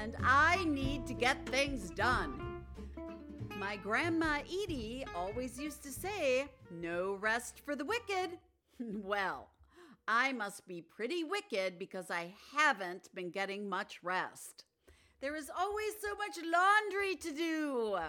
and I need to get things done. My Grandma Edie always used to say, no rest for the wicked. Well, I must be pretty wicked because I haven't been getting much rest. There is always so much laundry to do.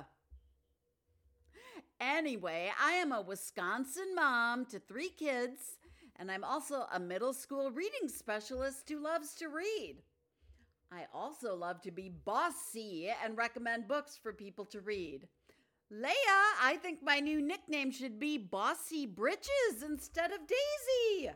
Anyway, I am a Wisconsin mom to 3 kids, and I'm also a middle school reading specialist who loves to read. I also love to be bossy and recommend books for people to read. Leah, I think my new nickname should be Bossy Britches instead of Daisy.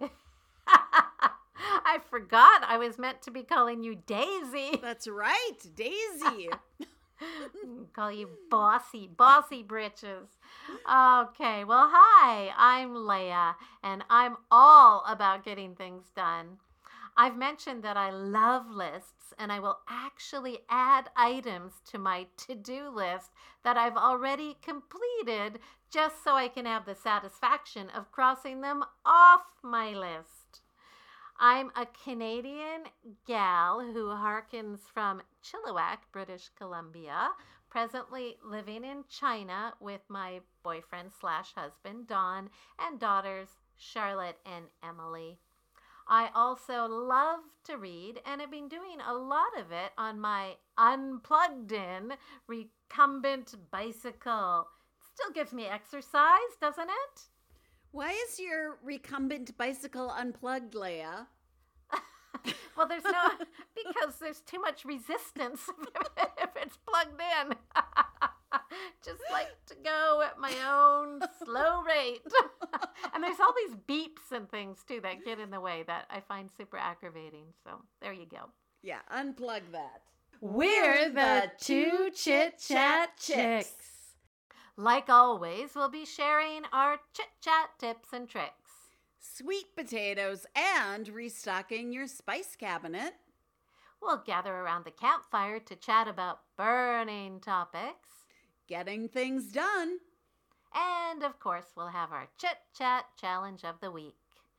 I forgot I was meant to be calling you Daisy. That's right, Daisy. Call you Bossy Britches. Okay, well, hi, I'm Leah, and I'm all about getting things done. I've mentioned that I love lists, and I will actually add items to my to-do list that I've already completed just so I can have the satisfaction of crossing them off my list. I'm a Canadian gal who harkens from Chilliwack, British Columbia, presently living in China with my boyfriend/husband, Don, and daughters, Charlotte and Emily. I also love to read and have been doing a lot of it on my unplugged-in recumbent bicycle. It still gives me exercise, doesn't it? Why is your recumbent bicycle unplugged, Leah? Well, because there's too much resistance if it's plugged in. Just like to go at my own slow rate. And there's all these beeps and things, too, that get in the way that I find super aggravating. So there you go. Yeah, unplug that. We're the 2 Chit Chat Chicks. Like always, we'll be sharing our chit-chat tips and tricks. Sweet potatoes and restocking your spice cabinet. We'll gather around the campfire to chat about burning topics. Getting things done. And, of course, we'll have our chit-chat challenge of the week.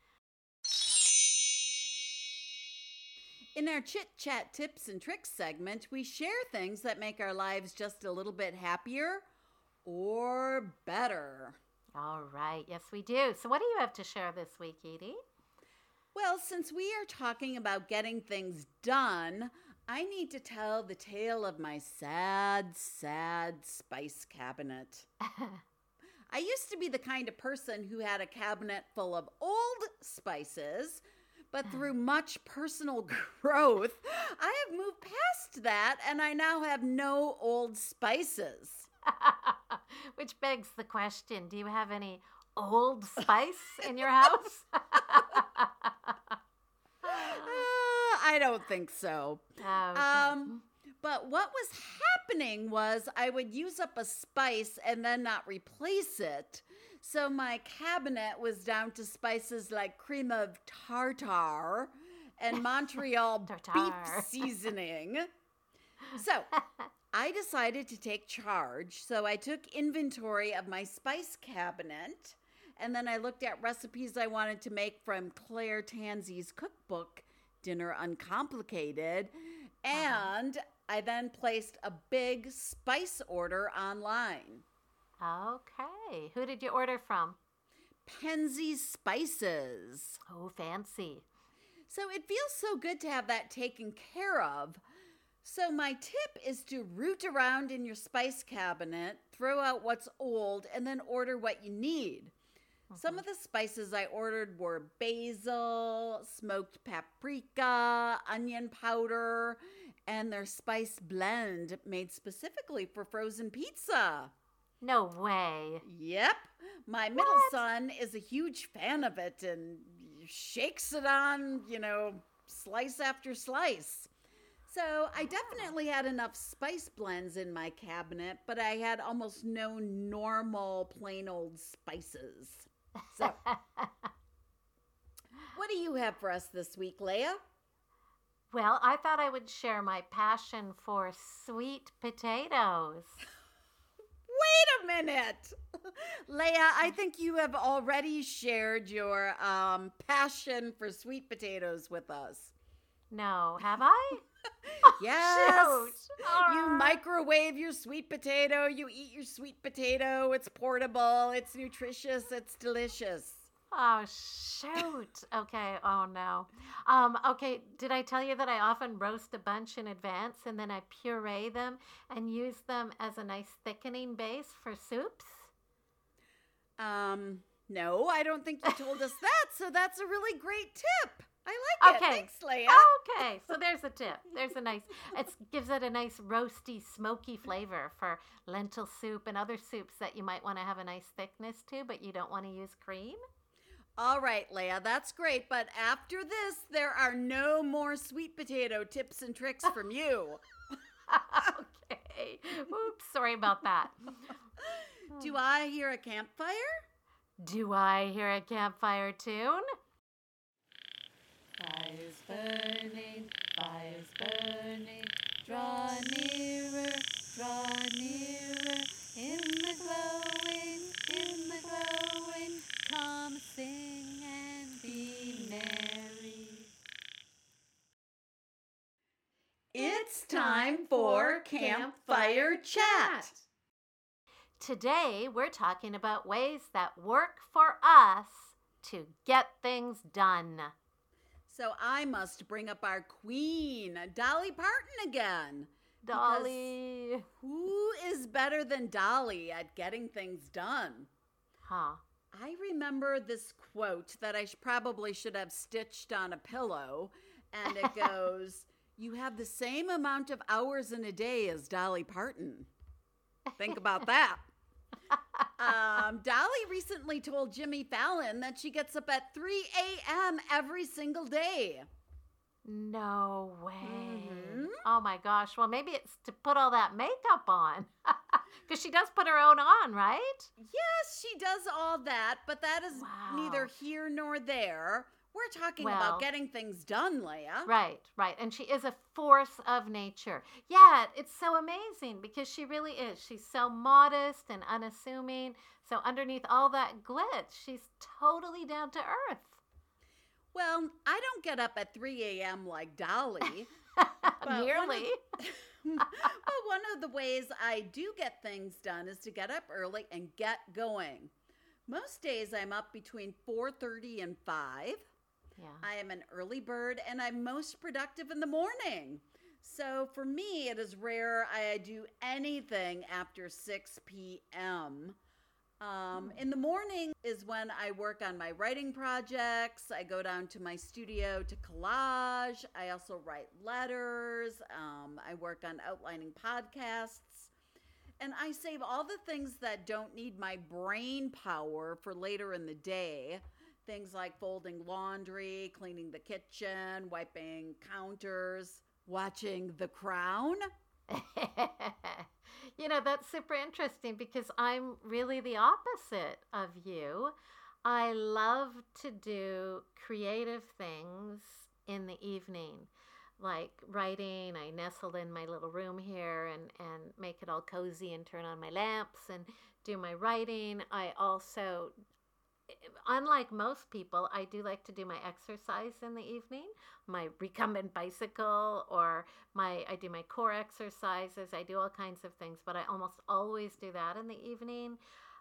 In our chit-chat tips and tricks segment, we share things that make our lives just a little bit happier or better. All right. Yes, we do. So what do you have to share this week, Edie? Well, since we are talking about getting things done, I need to tell the tale of my sad spice cabinet. I used to be the kind of person who had a cabinet full of old spices, but through much personal growth, I have moved past that and I now have no old spices. Which begs the question, do you have any old spice in your house? I don't think so. Okay. But what was happening was I would use up a spice and then not replace it. So my cabinet was down to spices like cream of tartar and Montreal beef seasoning. So I decided to take charge. So I took inventory of my spice cabinet, and then I looked at recipes I wanted to make from Claire Tansey's cookbook, Dinner Uncomplicated, and I then placed a big spice order online. Okay. Who did you order from? Penzeys Spices. Oh, fancy. So it feels so good to have that taken care of. So my tip is to root around in your spice cabinet, throw out what's old, and then order what you need. Some of the spices I ordered were basil, smoked paprika, onion powder, and their spice blend made specifically for frozen pizza. No way. Yep. My middle son is a huge fan of it and shakes it on, slice after slice. So I definitely had enough spice blends in my cabinet, but I had almost no normal plain old spices. So what do you have for us this week, Leah? Well, I thought I would share my passion for sweet potatoes. Wait a minute. Leah, I think you have already shared your passion for sweet potatoes with us. No, have I? Yes. Shoot. You microwave your sweet potato. You eat your sweet potato. It's portable. It's nutritious. It's delicious. Oh, shoot. Okay. Oh, no. Okay. Did I tell you that I often roast a bunch in advance and then I puree them and use them as a nice thickening base for soups? No, I don't think you told us that. So that's a really great tip. I like it. Thanks, Leah. Okay. So there's a tip. It gives it a nice roasty, smoky flavor for lentil soup and other soups that you might want to have a nice thickness to, but you don't want to use cream. All right, Leah, that's great. But after this, there are no more sweet potato tips and tricks from you. Okay. Oops. Sorry about that. Do I hear a campfire? Do I hear a campfire tune? Fires burning, draw nearer, in the glowing, come sing and be merry. It's time for Campfire Chat. Today, we're talking about ways that work for us to get things done. So I must bring up our queen, Dolly Parton again. Dolly. Because who is better than Dolly at getting things done? Huh. I remember this quote that I probably should have stitched on a pillow, and it goes, "You have the same amount of hours in a day as Dolly Parton." Think about that. Dolly recently told Jimmy Fallon that she gets up at 3 a.m. every single day. No way. Oh my gosh. Well, maybe it's to put all that makeup on. Because she does put her own on, right? Yes, she does all that, but that is neither here nor there. We're talking about getting things done, Leah. Right. And she is a force of nature. Yeah, it's so amazing because she really is. She's so modest and unassuming. So underneath all that glitz, she's totally down to earth. Well, I don't get up at 3 a.m. like Dolly. Nearly. But one of the ways I do get things done is to get up early and get going. Most days I'm up between 4:30 and 5. Yeah. I am an early bird and I'm most productive in the morning. So for me, it is rare I do anything after 6 p.m. In the morning is when I work on my writing projects. I go down to my studio to collage. I also write letters. I work on outlining podcasts. And I save all the things that don't need my brain power for later in the day. Things like folding laundry, cleaning the kitchen, wiping counters, watching The Crown. That's super interesting because I'm really the opposite of you. I love to do creative things in the evening, like writing. I nestle in my little room here and make it all cozy and turn on my lamps and do my writing. I also, unlike most people, I do like to do my exercise in the evening, my recumbent bicycle, or I do my core exercises. I do all kinds of things, but I almost always do that in the evening.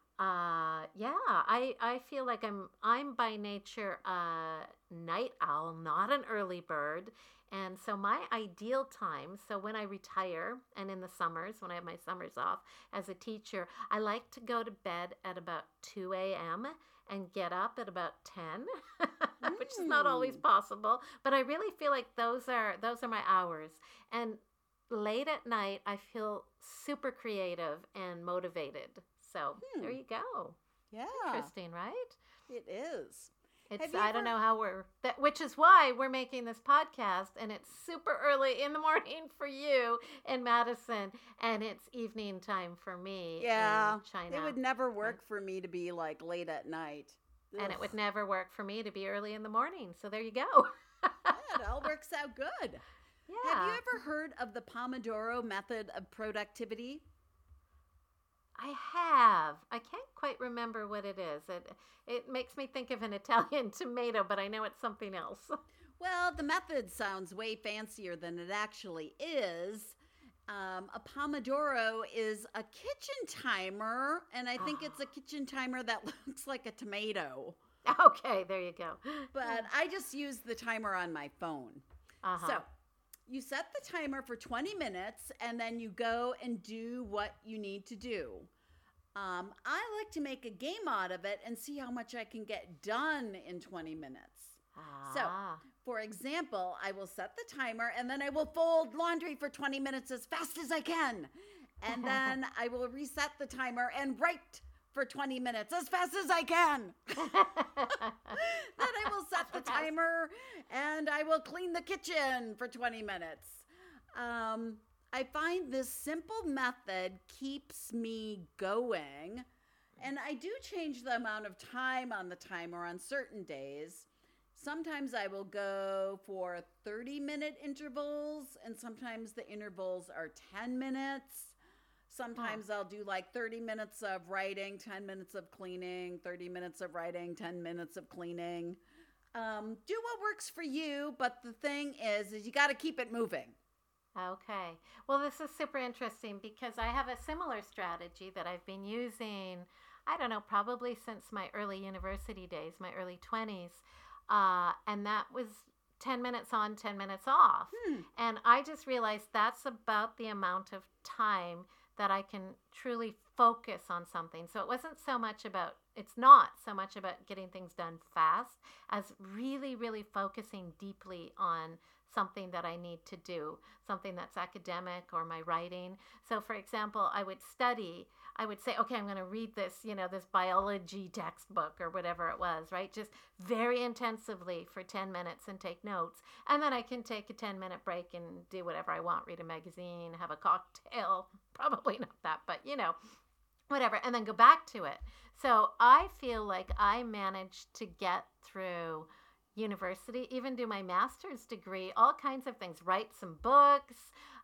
I feel like I'm by nature a night owl, not an early bird. And so my ideal time, so when I retire and in the summers, when I have my summers off as a teacher, I like to go to bed at about 2 a.m. and get up at about 10, which is not always possible. But I really feel like those are my hours. And late at night, I feel super creative and motivated. So there you go. Yeah. Interesting, right? It is. I don't know how which is why we're making this podcast, and it's super early in the morning for you in Madison, and it's evening time for me in China. It would never work for me to be like late at night. And it would never work for me to be early in the morning. So there you go. It all works out good. Yeah. Have you ever heard of the Pomodoro method of productivity? I have. I can't quite remember what it is. It makes me think of an Italian tomato, but I know it's something else. Well, the method sounds way fancier than it actually is. A Pomodoro is a kitchen timer, and I think it's a kitchen timer that looks like a tomato. Okay, there you go. But I just use the timer on my phone. So you set the timer for 20 minutes, and then you go and do what you need to do. I like to make a game out of it and see how much I can get done in 20 minutes. So, for example, I will set the timer and then I will fold laundry for 20 minutes as fast as I can. And then I will reset the timer and write for 20 minutes as fast as I can. Then I will set the timer and I will clean the kitchen for 20 minutes. I find this simple method keeps me going. And I do change the amount of time on the timer on certain days. Sometimes I will go for 30-minute intervals, and sometimes the intervals are 10 minutes. Sometimes I'll do like 30 minutes of writing, 10 minutes of cleaning, 30 minutes of writing, 10 minutes of cleaning. Do what works for you, but the thing is you got to keep it moving. Okay. Well, this is super interesting because I have a similar strategy that I've been using, I don't know, probably since my early university days, my early 20s. And that was 10 minutes on, 10 minutes off. And I just realized that's about the amount of time that I can truly focus on something. So it's not so much about getting things done fast as really, really focusing deeply on something that I need to do, something that's academic or my writing. So for example, I would say, okay, I'm going to read this, this biology textbook or whatever it was, right? Just very intensively for 10 minutes and take notes. And then I can take a 10-minute break and do whatever I want, read a magazine, have a cocktail, probably not that, but whatever, and then go back to it. So I feel like I managed to get through university, even do my master's degree, all kinds of things, write some books,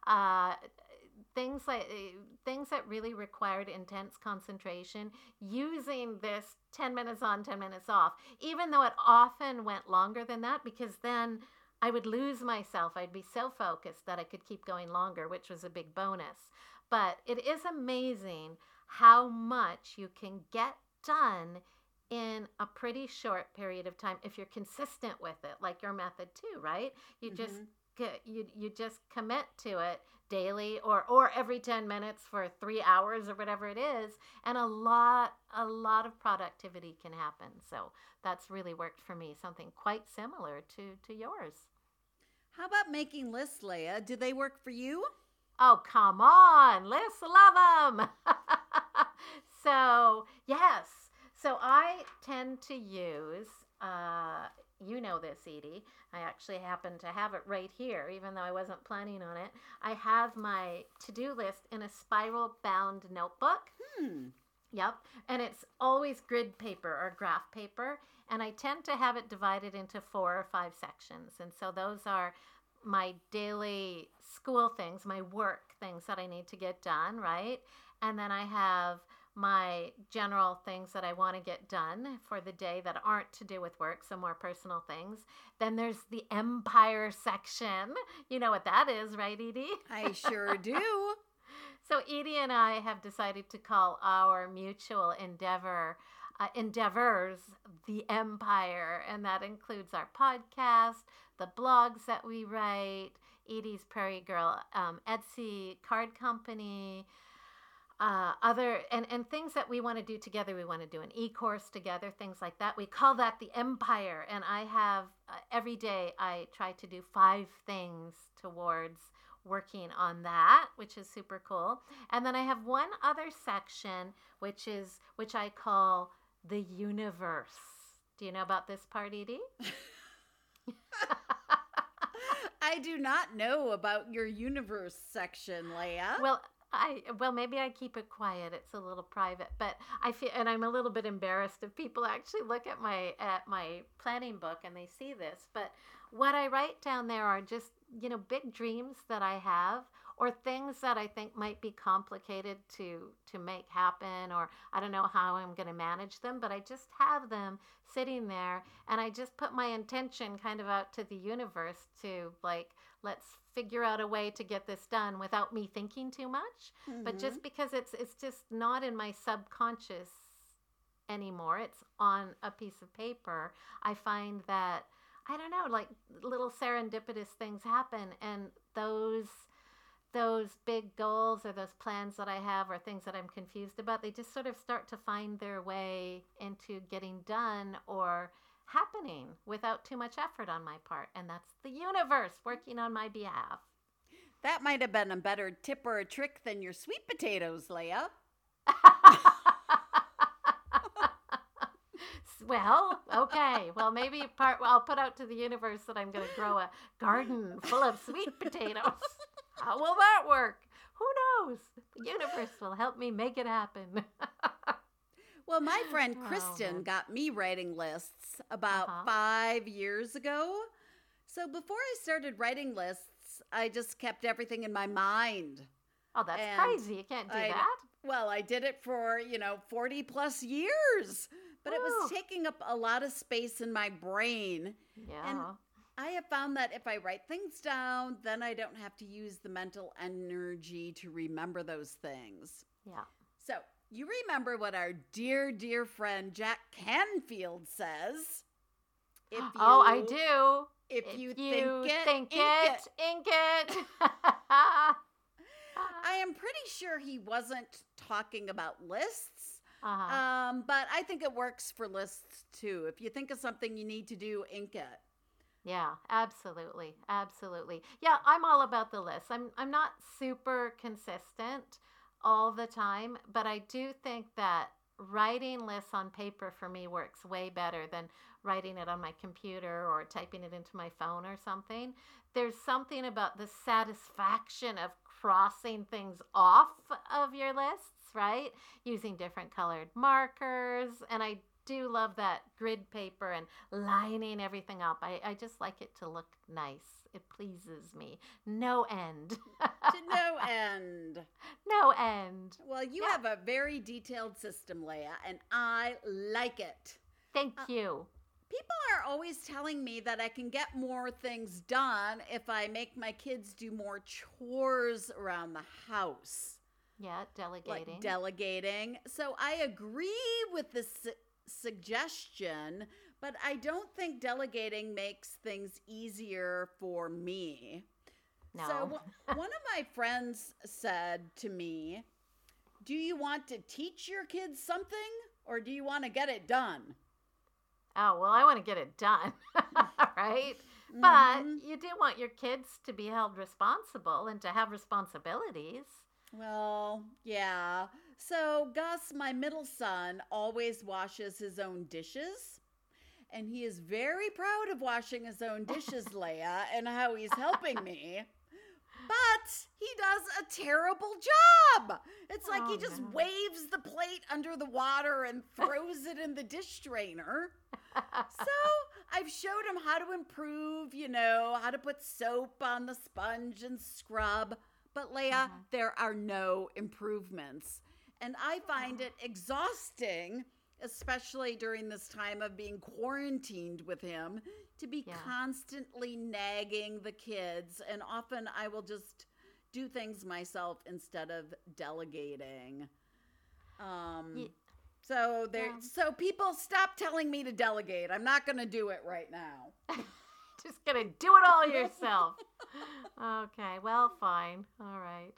things that really required intense concentration, using this 10 minutes on, 10 minutes off, even though it often went longer than that, because then I would lose myself. I'd be so focused that I could keep going longer, which was a big bonus. But it is amazing how much you can get done in a pretty short period of time if you're consistent with it, like your method too, right? You just commit to it daily or every 10 minutes for 3 hours or whatever it is, and a lot of productivity can happen. So that's really worked for me, something quite similar to yours. How about making lists, Leah? Do they work for you? Oh, come on, lists, love them. So yes. So I tend to use, you know this, Edie. I actually happen to have it right here, even though I wasn't planning on it. I have my to-do list in a spiral-bound notebook. Yep. And it's always grid paper or graph paper. And I tend to have it divided into 4 or 5 sections. And so those are my daily school things, my work things that I need to get done, right? And then I have my general things that I want to get done for the day that aren't to do with work, so more personal things. Then there's the empire section. You know what that is, right, Edie? I sure do. So Edie and I have decided to call our mutual endeavors the empire, and that includes our podcast, the blogs that we write, Edie's Prairie Girl Etsy card company, other and things that we want to do together. We want to do an e-course together, things like that. We call that the empire. And I have every day I try to do 5 things towards working on that, which is super cool. And then I have one other section which I call the universe. Do you know about this part, Edie? I do not know about your universe section, Leah. Well, maybe I keep it quiet. It's a little private, but I feel, and I'm a little bit embarrassed if people actually look at my planning book and they see this. But what I write down there are just big dreams that I have, or things that I think might be complicated to make happen, or I don't know how I'm going to manage them, but I just have them sitting there, and I just put my intention kind of out to the universe to, like, let's figure out a way to get this done without me thinking too much. But just because it's just not in my subconscious anymore, it's on a piece of paper, I find that, I don't know, like, little serendipitous things happen, and those big goals or those plans that I have or things that I'm confused about, they just sort of start to find their way into getting done or happening without too much effort on my part. And that's the universe working on my behalf. That might have been a better tip or a trick than your sweet potatoes, Leah. Well, okay. Well, maybe I'll put out to the universe that I'm going to grow a garden full of sweet potatoes. How will that work? Who knows? The universe will help me make it happen. Well, my friend Kristen got me writing lists about 5 years ago. So before I started writing lists, I just kept everything in my mind. Oh, that's crazy. You can't do that. Well, I did it for, 40 plus years. But it was taking up a lot of space in my brain. Yeah. And I have found that if I write things down, then I don't have to use the mental energy to remember those things. Yeah. So you remember what our dear, dear friend Jack Canfield says. I do. If you think it, ink it. I am pretty sure he wasn't talking about lists. But I think it works for lists too. If you think of something you need to do, ink it. Yeah, absolutely. Absolutely. Yeah, I'm all about the list. I'm not super consistent all the time, but I do think that writing lists on paper for me works way better than writing it on my computer or typing it into my phone or something. There's something about the satisfaction of crossing things off of your lists, right? Using different colored markers. And I do love that grid paper and lining everything up. I just like it to look nice. It pleases me. No end. To no end. No end. Well, you have a very detailed system, Leah, and I like it. Thank you. People are always telling me that I can get more things done if I make my kids do more chores around the house. Yeah, delegating. Like delegating. So I agree with this suggestion, but I don't think delegating makes things easier for me. No. So one of my friends said to me, "Do you want to teach your kids something or do you want to get it done?" Oh, well, I want to get it done, right? Mm-hmm. But you do want your kids to be held responsible and to have responsibilities. Well, yeah. So Gus, my middle son, always washes his own dishes. And he is very proud of washing his own dishes, Leah, and how he's helping me. But he does a terrible job. It's like he just waves the plate under the water and throws it in the dish strainer. So I've showed him how to improve, how to put soap on the sponge and scrub. But Leah, there are no improvements. And I find it exhausting, especially during this time of being quarantined with him, to be constantly nagging the kids. And often I will just do things myself instead of delegating. So people stop telling me to delegate. I'm not going to do it right now. Just going to do it all yourself. Okay, well, fine. All right.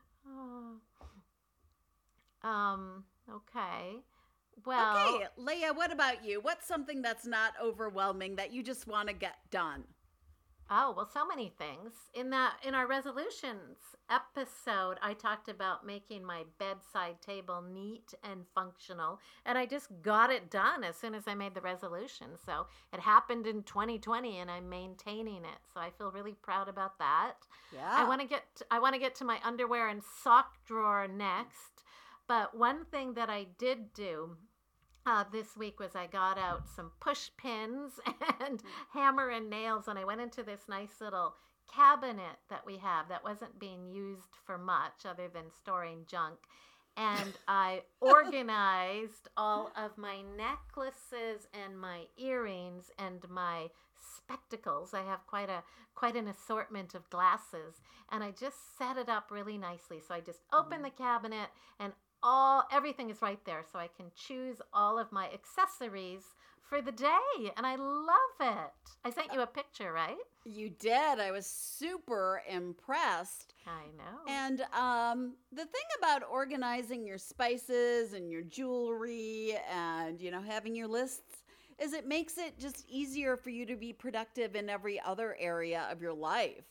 Okay. Well. Okay, Leah, what about you? What's something that's not overwhelming that you just want to get done? Oh, well, so many things. In our resolutions episode, I talked about making my bedside table neat and functional, and I just got it done as soon as I made the resolution. So it happened in 2020, and I'm maintaining it. So I feel really proud about that. Yeah. I want to get to my underwear and sock drawer next. But one thing that I did do this week was I got out some push pins and hammer and nails, and I went into this nice little cabinet that we have that wasn't being used for much other than storing junk. And I organized all of my necklaces and my earrings and my spectacles. I have quite an assortment of glasses, and I just set it up really nicely. So I just open the cabinet, and everything is right there, so I can choose all of my accessories for the day, and I love it. I sent you a picture, right? You did. I was super impressed. I know. And the thing about organizing your spices and your jewelry and, having your lists is it makes it just easier for you to be productive in every other area of your life,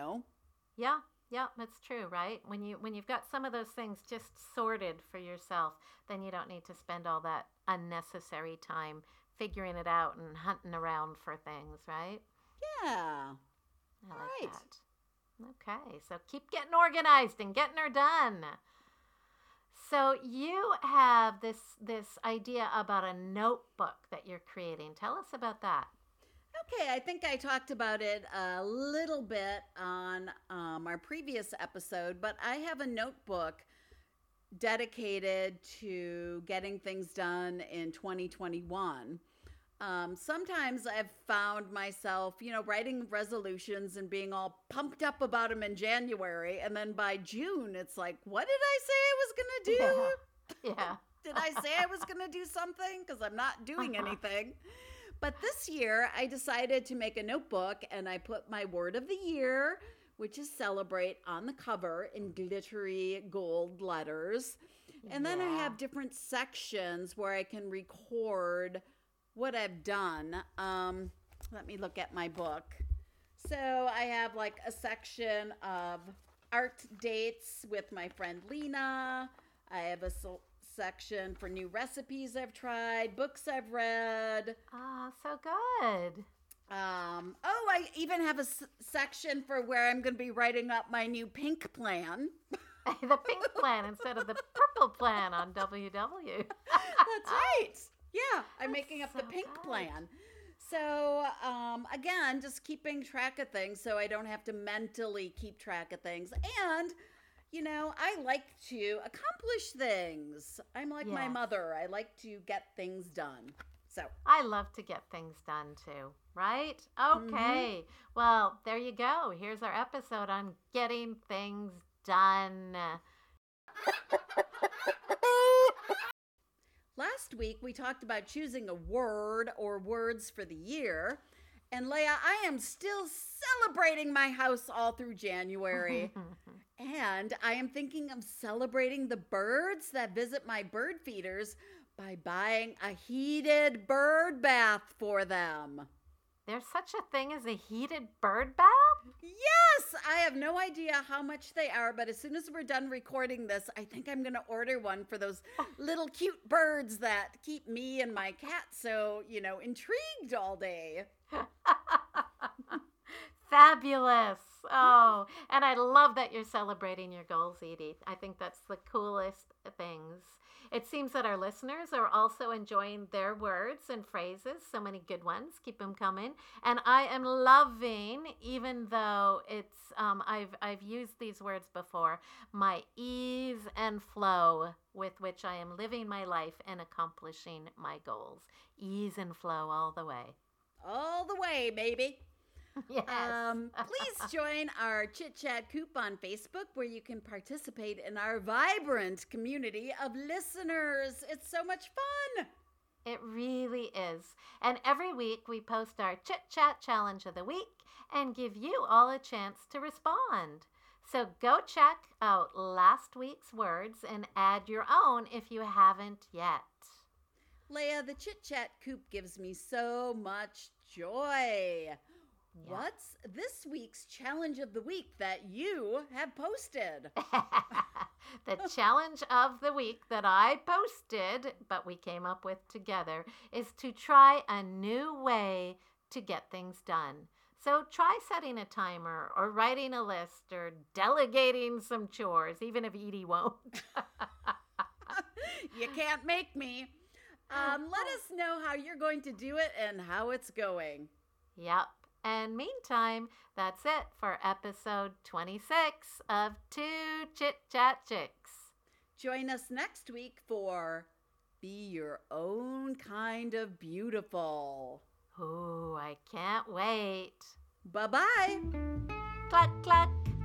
Yeah, that's true, right? When you've got some of those things just sorted for yourself, then you don't need to spend all that unnecessary time figuring it out and hunting around for things, right? Yeah. I like that. Okay, so keep getting organized and getting her done. So you have this idea about a notebook that you're creating. Tell us about that. Okay, I think I talked about it a little bit on our previous episode, but I have a notebook dedicated to getting things done in 2021. Sometimes I've found myself, writing resolutions and being all pumped up about them in January. And then by June, it's like, what did I say I was going to do? Yeah. Did I say I was going to do something? Because I'm not doing anything. But this year, I decided to make a notebook, and I put my word of the year, which is celebrate, on the cover in glittery gold letters. And then I have different sections where I can record what I've done. Let me look at my book. So I have like a section of art dates with my friend Lena. I have a section for new recipes I've tried, books I've read. Ah, so good. I even have a section for where I'm going to be writing up my new pink plan. The pink plan instead of the purple plan on WW. That's right. Yeah, I'm making up the pink plan. So, again, just keeping track of things so I don't have to mentally keep track of things. And, I like to accomplish things. I'm like my mother. I like to get things done. So I love to get things done too, right? Okay. Well, there you go. Here's our episode on getting things done. Last week, we talked about choosing a word or words for the year. And Leah, I am still celebrating my house all through January. And I am thinking of celebrating the birds that visit my bird feeders by buying a heated bird bath for them. There's such a thing as a heated bird bath? Yes! I have no idea how much they are, but as soon as we're done recording this, I think I'm going to order one for those little cute birds that keep me and my cat so, intrigued all day. Fabulous. Oh, and I love that you're celebrating your goals, Edie. I think that's the coolest things. It seems that our listeners are also enjoying their words and phrases. So many good ones. Keep them coming. And I am loving, even though it's I've used these words before, my ease and flow with which I am living my life and accomplishing my goals. Ease and flow all the way. All the way, baby. Yes. Please join our Chit Chat Coop on Facebook, where you can participate in our vibrant community of listeners. It's so much fun. It really is. And every week we post our Chit Chat Challenge of the Week and give you all a chance to respond. So go check out last week's words and add your own if you haven't yet. Leah, the Chit Chat Coop gives me so much joy. Yeah. What's this week's challenge of the week that you have posted? The challenge of the week that I posted, but we came up with together, is to try a new way to get things done. So try setting a timer or writing a list or delegating some chores, even if Edie won't. You can't make me. Let us know how you're going to do it and how it's going. Yep. And meantime, that's it for episode 26 of Two Chit Chat Chicks. Join us next week for Be Your Own Kind of Beautiful. Ooh, I can't wait. Bye-bye. Cluck, cluck.